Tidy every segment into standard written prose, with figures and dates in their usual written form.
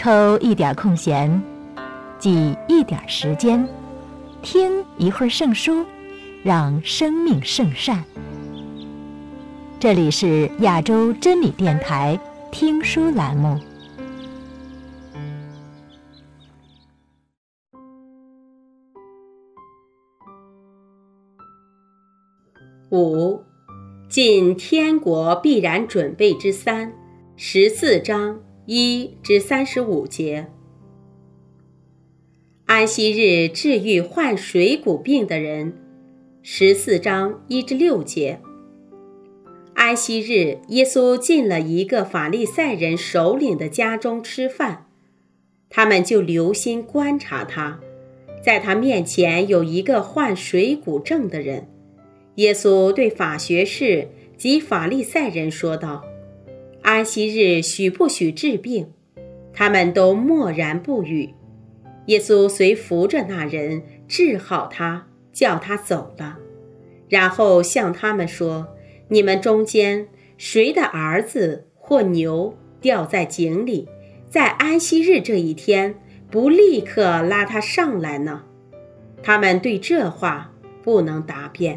抽一点空闲，挤一点时间，听一会儿圣书，让生命圣善。这里是亚洲真理电台听书栏目。 5. 进天国必然准备之3 14章1至35节。安息日治愈患水谷病的人14章1至6节。安息日，耶稣进了一个法利赛人首领的家中吃饭，他们就留心观察他，在他面前有一个患水谷症的人。耶稣对法学士及法利赛人说道：安息日许不许治病？他们都默然不语。耶稣遂扶着那人，治好他，叫他走了。然后向他们说：你们中间谁的儿子或牛掉在井里，在安息日这一天不立刻拉他上来呢？他们对这话不能答辩。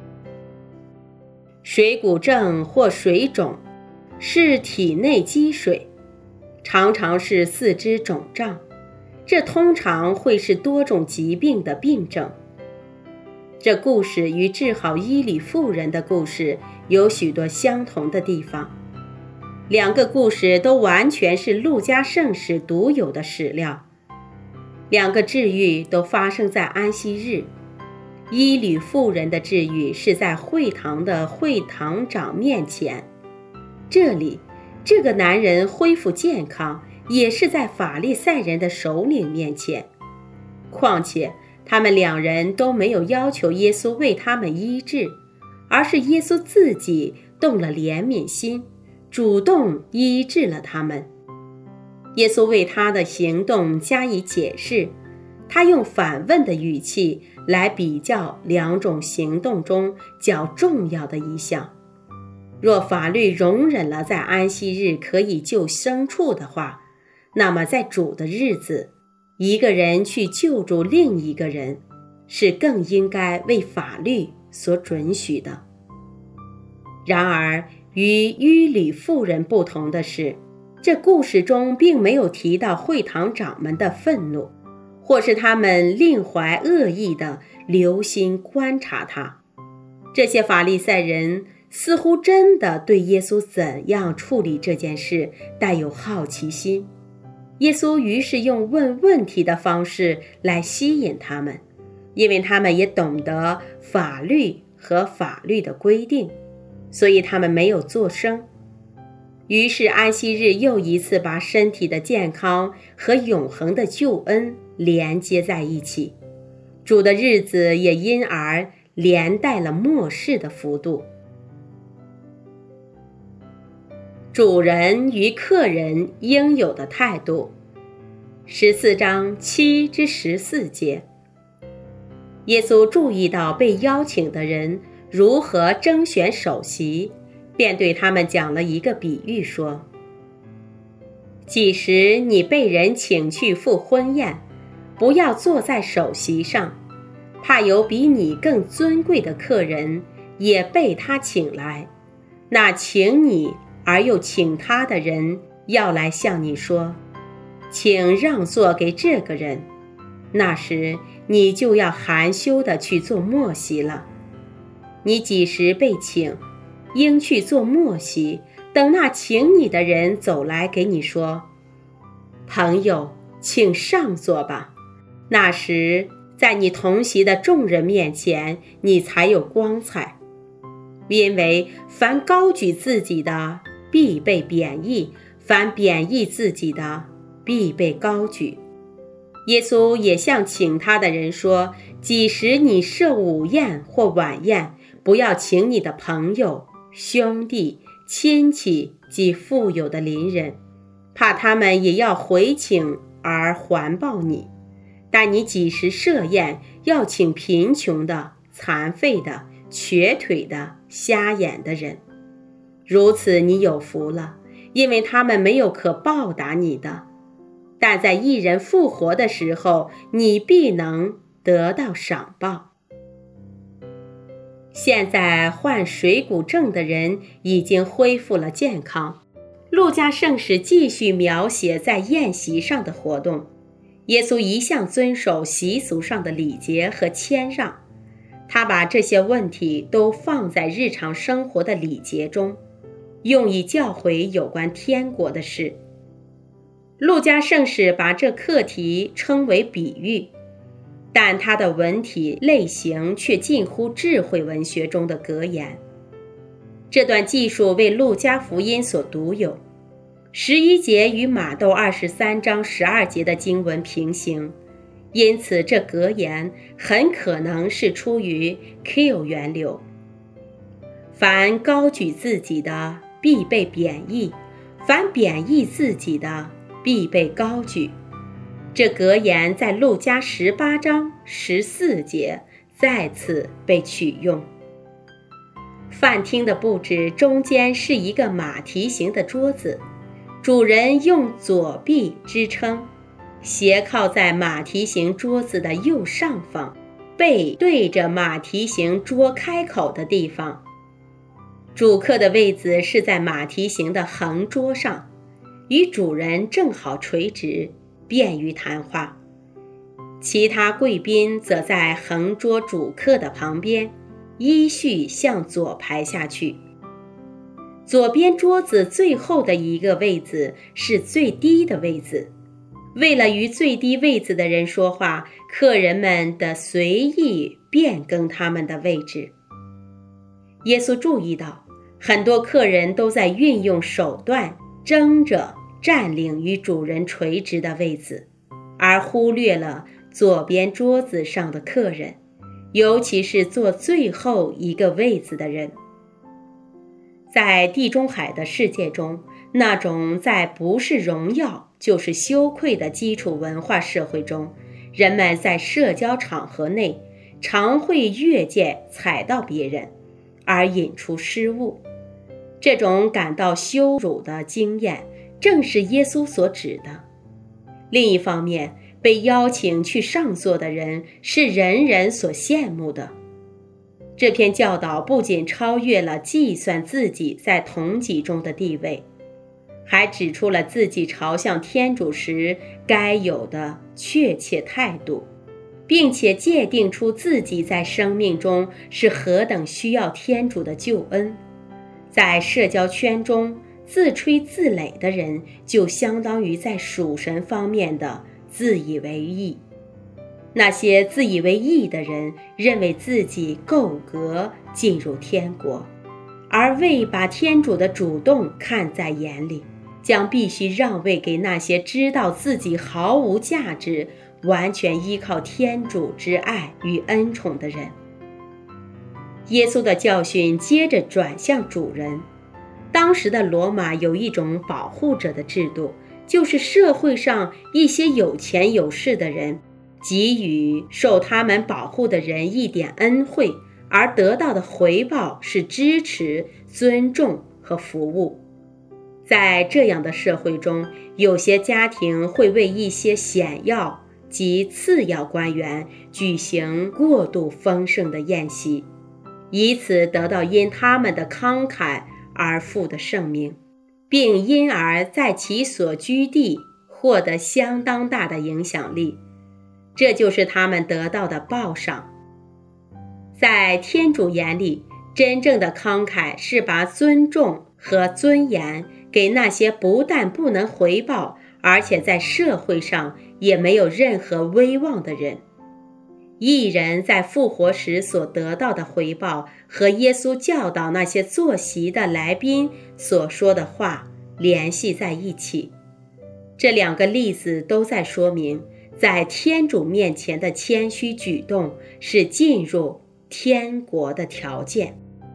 水谷症或水肿是体内积水，常常是四肢肿胀，这通常会是多种疾病的病症。这故事与治好伊里妇人的故事有许多相同的地方，两个故事都完全是路加圣史独有的史料，两个治愈都发生在安息日。伊里妇人的治愈是在会堂的会堂长面前，这里这个男人恢复健康也是在法利赛人的首领面前。况且他们两人都没有要求耶稣为他们医治，而是耶稣自己动了怜悯心，主动医治了他们。耶稣为他的行动加以解释，他用反问的语气来比较两种行动中较重要的一项。若法律容忍了在安息日可以救牲畜的话，那么在主的日子，一个人去救助另一个人，是更应该为法律所准许的。然而，与伊里妇人不同的是，这故事中并没有提到会堂长们的愤怒，或是他们另怀恶意地留心观察他。这些法利赛人似乎真的对耶稣怎样处理这件事带有好奇心。耶稣于是用问问题的方式来吸引他们，因为他们也懂得法律和法律的规定，所以他们没有作声。于是安息日又一次把身体的健康和永恒的救恩连接在一起，主的日子也因而连带了末世的幅度。主人与客人应有的态度14章7至14节。耶稣注意到被邀请的人如何征选首席，便对他们讲了一个比喻说：几时你被人请去赴婚宴，不要坐在首席上，怕有比你更尊贵的客人也被他请来，那请你而又请他的人要来向你说：请让座给这个人，那时你就要含羞地去做末席了。你几时被请，应去做末席，等那请你的人走来给你说：朋友，请上座吧。那时在你同席的众人面前，你才有光彩。因为凡高举自己的，必被贬义；凡贬义自己的，必被高举。耶稣也向请他的人说：几时你设午宴或晚宴，不要请你的朋友、兄弟、亲戚及富有的邻人，怕他们也要回请而还报你。但你几时设宴，要请贫穷的、残废的、瘸腿的、瞎眼的人。如此你有福了，因为他们没有可报答你的。 但在一人复活的时候，你必能得到赏报。现在患水谷症的人已经恢复了健康。路加圣史继续描写在宴席上的活动。耶稣一向遵守习俗上的礼节和谦让，他把这些问题都放在日常生活的礼节中，用以教诲有关天国的事。路加圣史把这课题称为比喻，但他的文体类型却近乎智慧文学中的格言。这段记述为路加福音所独有，11节与马窦23章12节的经文平行，因此这格言很可能是出于 Q 源流。凡高举自己的，必被贬义；凡贬义自己的，必被高举。这格言在路加18章14节再次被取用。饭厅的布置中间是一个马蹄形的桌子，主人用左臂支撑，斜靠在马蹄形桌子的右上方，背对着马蹄形桌开口的地方。主客的位子是在马蹄形的横桌上，与主人正好垂直，便于谈话。其他贵宾则在横桌主客的旁边，依序向左排下去。左边桌子最后的一个位子是最低的位子，为了与最低位子的人说话，客人们得随意变更他们的位置。耶稣注意到，很多客人都在运用手段争着占领与主人垂直的位子，而忽略了左边桌子上的客人，尤其是坐最后一个位子的人。在地中海的世界中，那种在不是荣耀就是羞愧的基础文化社会中，人们在社交场合内常会越界踩到别人，而引出失误。这种感到羞辱的经验正是耶稣所指的。另一方面，被邀请去上座的人是人人所羡慕的。这篇教导不仅超越了计算自己在同己中的地位，还指出了自己朝向天主时该有的确切态度，并且界定出自己在生命中是何等需要天主的救恩。在社交圈中，自吹自擂的人就相当于在属神方面的自以为义。那些自以为义的人认为自己够格进入天国，而未把天主的主动看在眼里，将必须让位给那些知道自己毫无价值，完全依靠天主之爱与恩宠的人。耶稣的教训接着转向主人。当时的罗马有一种保护者的制度，就是社会上一些有钱有势的人给予受他们保护的人一点恩惠，而得到的回报是支持、尊重和服务。在这样的社会中，有些家庭会为一些显要及次要官员举行过度丰盛的宴席，以此得到因他们的慷慨而富的盛名，并因而在其所居地获得相当大的影响力。这就是他们得到的报赏。在天主眼里，真正的慷慨是把尊重和尊严给那些不但不能回报，而且在社会上也没有任何威望的人。义人在复活时所得到的回报和耶稣教导那些坐席的来宾所说的话联系在一起。这两个例子都在说明，在天主面前的谦虚举动是进入天国的条件。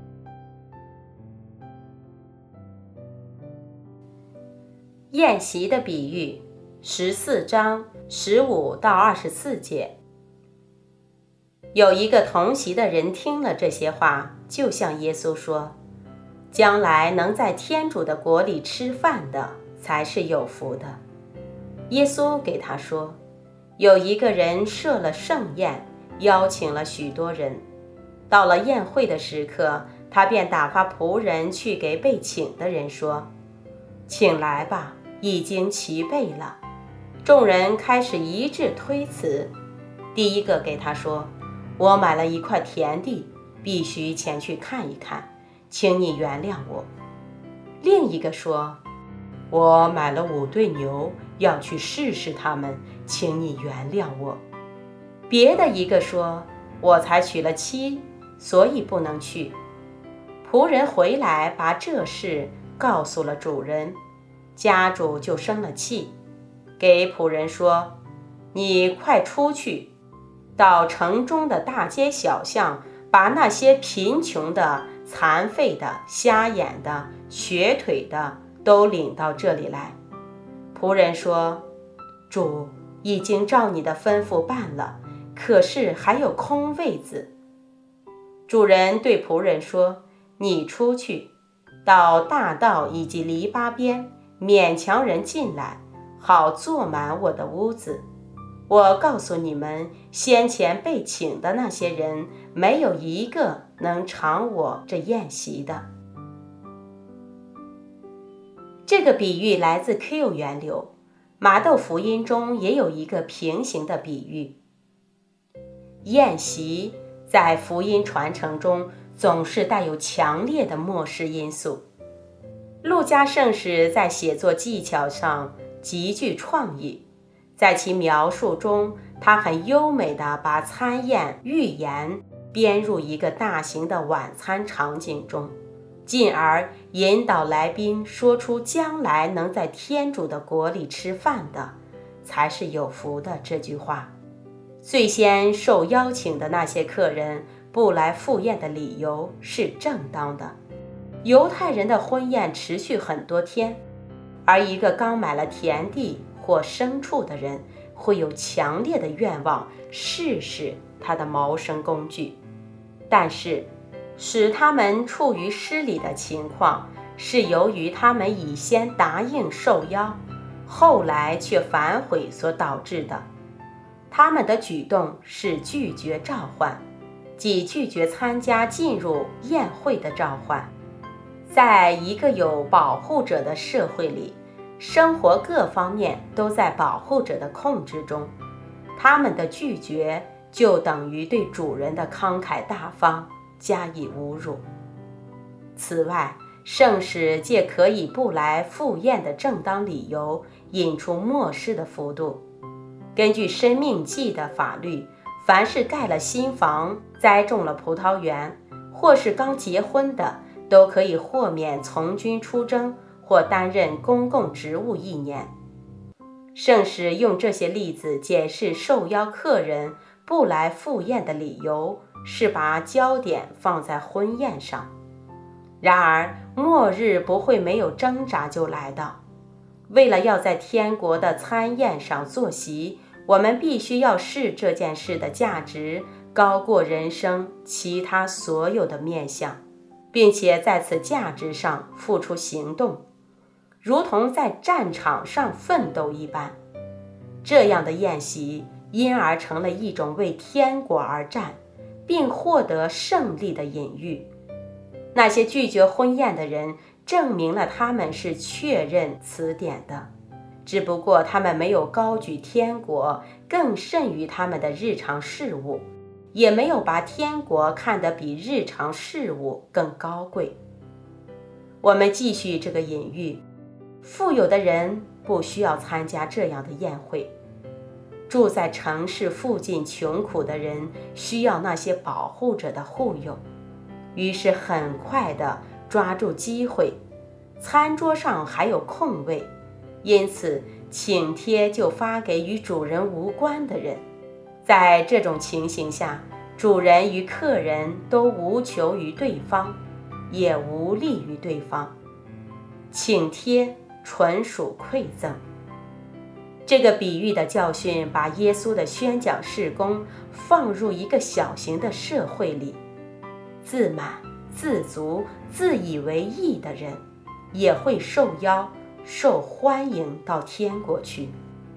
宴席的比喻，14章15到24节。有一个同席的人听了这些话，就向耶稣说：将来能在天主的国里吃饭的才是有福的。 耶稣给他说，有一个人设了盛宴，邀请了许多人。到了宴会的时刻，他便打发仆人去给被请的人说，请来吧，已经齐备了。众人开始一致推辞。第一个给他说，我买了一块田地，必须前去看一看，请你原谅我。另一个说，我买了5对牛，要去试试它们，请你原谅我。别的一个说，我才娶了妻，所以不能去。仆人回来把这事告诉了主人，家主就生了气，给仆人说，你快出去，到城中的大街小巷，把那些贫穷的、残废的、瞎眼的、瘸腿的都领到这里来。仆人说，主已经照你的吩咐办了，可是还有空位子。主人对仆人说，你出去，到大道以及篱笆边，勉强人进来，好坐满我的屋子。我告诉你们，先前被请的那些人，没有一个能尝我这宴席的。这个比喻来自 Q 源流，马窦福音中也有一个平行的比喻。宴席在福音传承中总是带有强烈的末世因素。路加圣史在写作技巧上极具创意，在其描述中，他很优美地把餐宴寓言编入一个大型的晚餐场景中，进而引导来宾说出将来能在天主的国里吃饭的才是有福的这句话。最先受邀请的那些客人不来赴宴的理由是正当的。犹太人的婚宴持续很多天，而一个刚买了田地或牲畜的人会有强烈的愿望试试他的谋生工具，但是使他们处于失礼的情况是由于他们已先答应受邀，后来却反悔所导致的。他们的举动是拒绝召唤，即拒绝参加进入宴会的召唤。在一个有保护者的社会里，生活各方面都在保护者的控制中，他们的拒绝就等于对主人的慷慨大方加以侮辱。此外，圣使借可以不来赴宴的正当理由引出末世的幅度。根据申命记的法律，凡是盖了新房、栽种了葡萄园，或是刚结婚的，都可以豁免从军出征或担任公共职务1年。圣使用这些例子解释受邀客人不来赴宴的理由，是把焦点放在婚宴上。然而，末日不会没有挣扎就来到。为了要在天国的餐宴上坐席，我们必须要视这件事的价值高过人生其他所有的面向，并且在此价值上付出行动，如同在战场上奋斗一般。这样的宴席因而成了一种为天国而战，并获得胜利的隐喻。那些拒绝婚宴的人证明了他们是确认此点的，只不过他们没有高举天国更甚于他们的日常事务，也没有把天国看得比日常事务更高贵。我们继续这个隐喻，富有的人不需要参加这样的宴会，住在城市附近穷苦的人需要那些保护者的护佑，于是很快地抓住机会，餐桌上还有空位，因此请帖就发给与主人无关的人。在这种情形下，主人与客人都无求于对方，也无利于对方，请帖纯属馈赠。这个比喻的教训把耶稣的宣讲事工放入一个小型的社会里，自满、自足、自以为义的人也会受邀、受欢迎到天国去。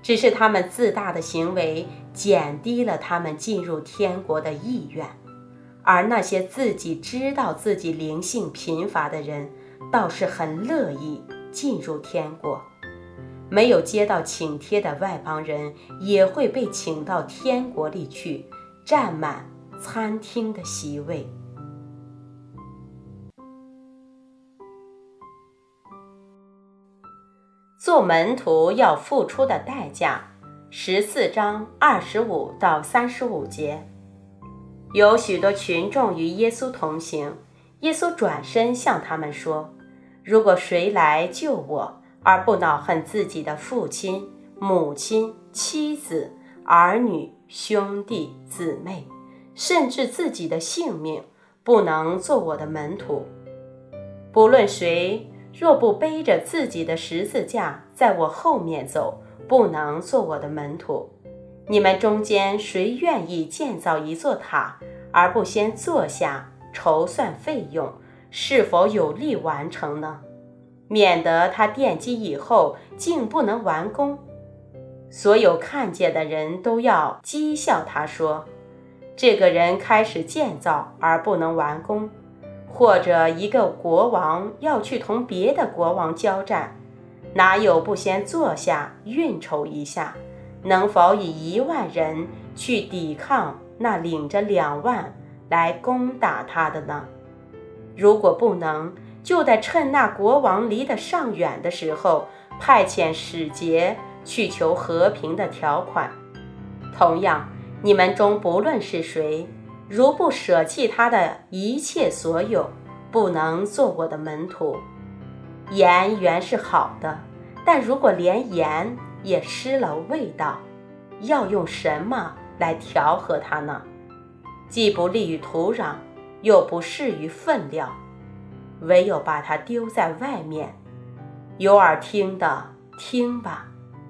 只是他们自大的行为减低了他们进入天国的意愿，而那些自己知道自己灵性贫乏的人，倒是很乐意进入天国。没有接到请帖的外邦人也会被请到天国里去，占满餐厅的席位。做门徒要付出的代价，14章25到35节。有许多群众与耶稣同行，耶稣转身向他们说：如果谁来救我，而不恼恨自己的父亲、母亲、妻子、儿女、兄弟、姊妹，甚至自己的性命，不能做我的门徒。不论谁若不背着自己的十字架在我后面走，不能做我的门徒。你们中间谁愿意建造一座塔，而不先坐下筹算费用，是否有力完成呢？免得他奠基以后竟不能完工。所有看见的人都要讥笑他说，这个人开始建造而不能完工。或者一个国王要去同别的国王交战，哪有不先坐下运筹一下，能否以1万人去抵抗那领着2万来攻打他的呢？如果不能，就得趁那国王离得尚远的时候，派遣使节去求和平的条款。同样，你们中不论是谁，如不舍弃他的一切所有，不能做我的门徒。盐原是好的，但如果连盐也失了味道，要用什么来调和它呢？既不利于土壤，又不适于分料，唯有把它丢在外面。有耳听的听吧。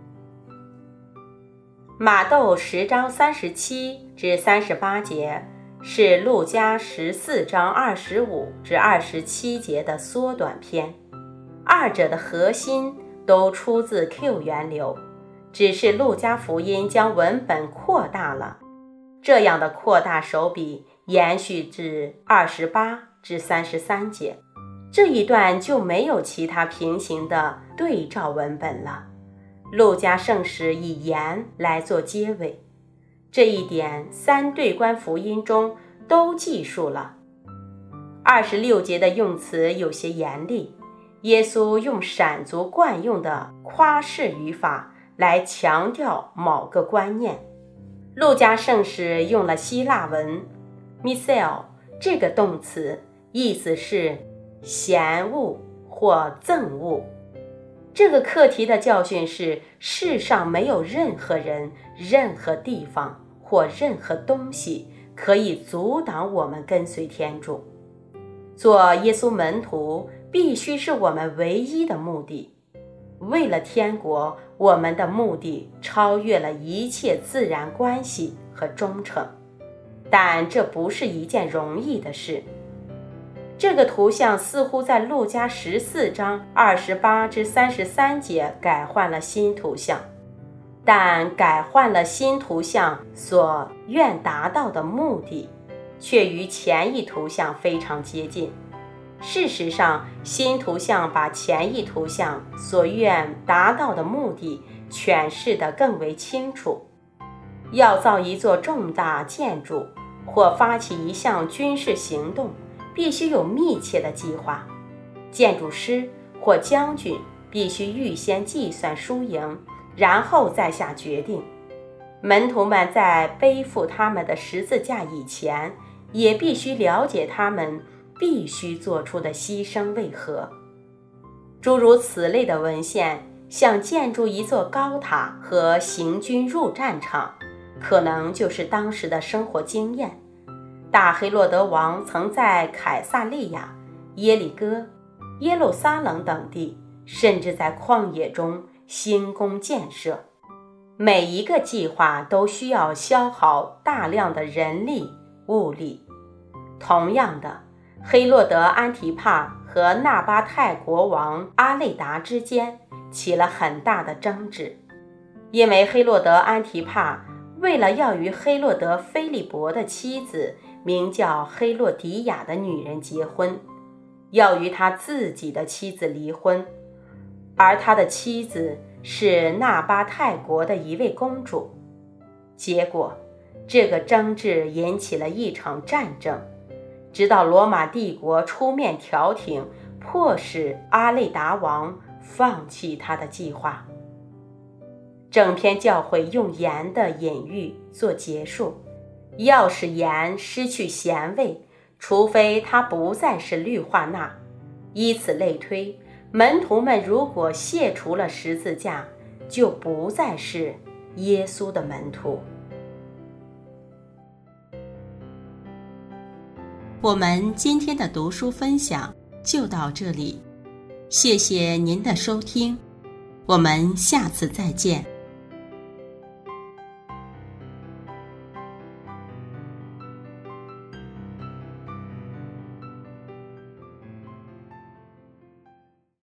马窦10章37至38节是路加14章25至27节的缩短篇，二者的核心都出自 Q 源流，只是路加福音将文本扩大了。这样的扩大手笔延续至28至33节，这一段就没有其他平行的对照文本了。路加圣使以盐来做结尾，这一点3对观福音中都记述了。26节的用词有些严厉，耶稣用闪族惯用的夸饰语法来强调某个观念。路加圣使用了希腊文 misel 这个动词，意思是嫌恶或憎恶。这个课题的教训是，世上没有任何人、任何地方或任何东西可以阻挡我们跟随天主。做耶稣门徒必须是我们唯一的目的。为了天国，我们的目的超越了一切自然关系和忠诚，但这不是一件容易的事。这个图像似乎在路加14章28至33节改换了新图像，但改换了新图像所愿达到的目的，却与前一图像非常接近。事实上，新图像把前一图像所愿达到的目的诠释得更为清楚。要造一座重大建筑，或发起一项军事行动，必须有密切的计划。建筑师或将军必须预先计算输赢，然后再下决定。门徒们在背负他们的十字架以前，也必须了解他们必须做出的牺牲为何。诸如此类的文献，像建筑一座高塔和行军入战场，可能就是当时的生活经验。大黑落德王曾在凯撒利亚、耶里哥、耶路撒冷等地，甚至在旷野中兴工建设。每一个计划都需要消耗大量的人力、物力。同样的，黑落德安提帕和纳巴泰国王阿累达之间起了很大的争执。 因为黑落德安提帕为了要与黑落德菲利伯的妻子名叫黑落迪亚的女人结婚，要与他自己的妻子离婚，而他的妻子是纳巴泰国的一位公主。结果这个争执引起了一场战争，直到罗马帝国出面调停，迫使阿累达王放弃他的计划。整篇教诲用盐的隐喻做结束，要使盐失去咸味，除非它不再是氯化钠。以此类推，门徒们如果卸除了十字架，就不再是耶稣的门徒。我们今天的读书分享就到这里，谢谢您的收听，我们下次再见。